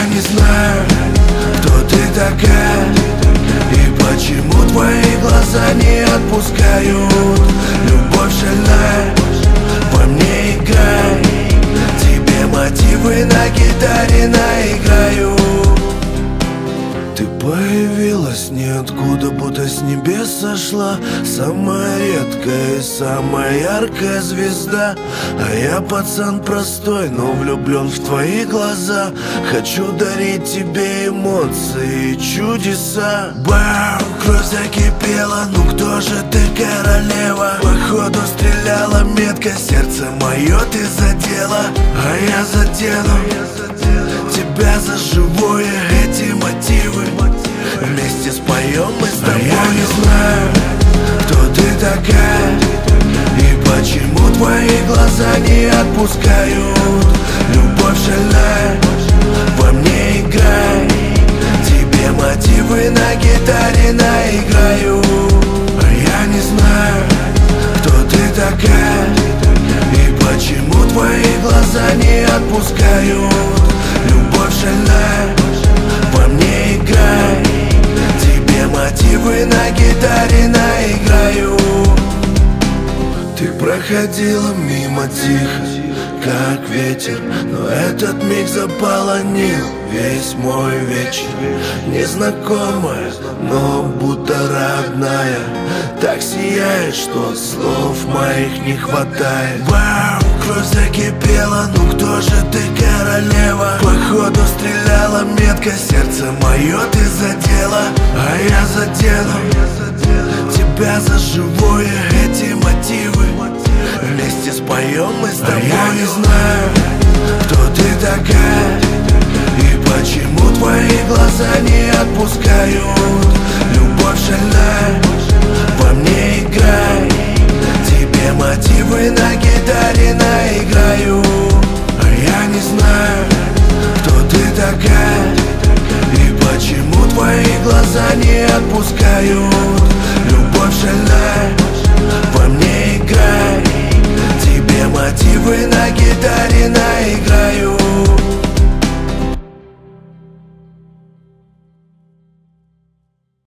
я не знаю, кто ты такая и почему твои глаза не отпускают. Любовь шальная во мне играет, тебе мотивы на гитаре наиграю. Ты появилась ниоткуда, будто с небес сошла, самая редкая и самая яркая звезда. А я пацан простой, но влюблен в твои глаза. Хочу дарить тебе эмоции и чудеса. Бау, кровь закипела, ну кто же ты, королева? Походу стреляла метко, сердце мое ты задела. А я задену тебя за живое, эти мотивы вместе споем мы с тобой. Я не знаю, кто ты такая и почему твои глаза не отпускают. Любовь шальная во мне играет, тебе мотивы на гитаре наиграю. А я не знаю, кто ты такая и почему твои глаза не отпускают. Любовь шальная во мне играет, тебе мотивы на гитаре наиграю. Ты проходила мимо тихо, как ветер, но этот миг заполонил весь мой вечер. Незнакомая, но будто родная, так сияет, что слов моих не хватает. Вау, кровь закипела, ну кто же ты, королева? Походу стреляла метко, сердце мое ты задела. А я задену тебя за живое, эти мотивы вместе споем мы с тобой. А я не знаю, кто ты такая и почему твои глаза не отпускают. Любовь шальная во мне играет,